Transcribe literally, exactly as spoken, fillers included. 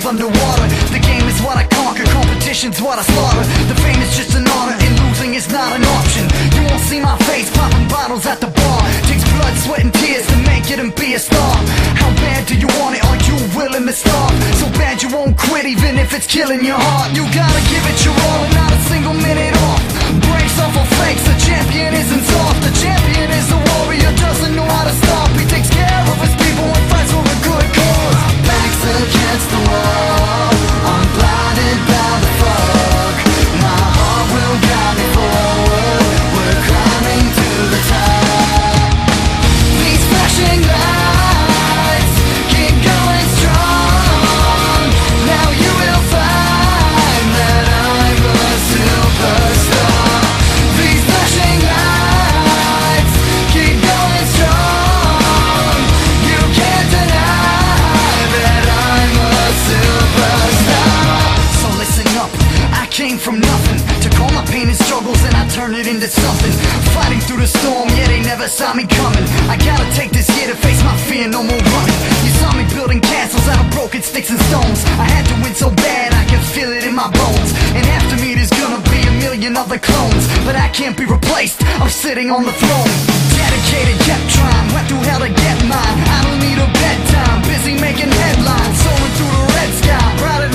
underwater. The game is what I conquer, competition's what I slaughter. The fame is just an honor, and losing is not an option. You won't see my face popping bottles at the bar. Takes blood, sweat and tears to make it and be a star. How bad do you want it? Are you willing to start? So bad you won't quit even if it's killing your heart. You gotta give it your all and not a single minute off. Breaks off of fakes, the champion isn't soft. The champion is a warrior, doesn't know how to stop. He takes care of his people and fights for a good cause. Back's against the wall, I'm blinded by the fog. My heart will guide me forward, we're climbing to the top. These flashing lights keep going strong. Now you will find that I'm a superstar. These flashing lights keep going strong. You can't deny that I'm a superstar. So listen up, I came from nothing to call my pain and struggles and I turn it into something. Fighting through the storm, yeah they never saw me coming. I gotta take this year to face my fear, no more running. You saw me building castles out of broken sticks and stones. I had to win so bad I can feel it in my bones. And after me there's gonna be a million other clones, but I can't be replaced, I'm sitting on the throne. Dedicated, kept trying, went through hell to get mine. I don't need a bedtime, busy making headlines, soaring through the red sky, brighter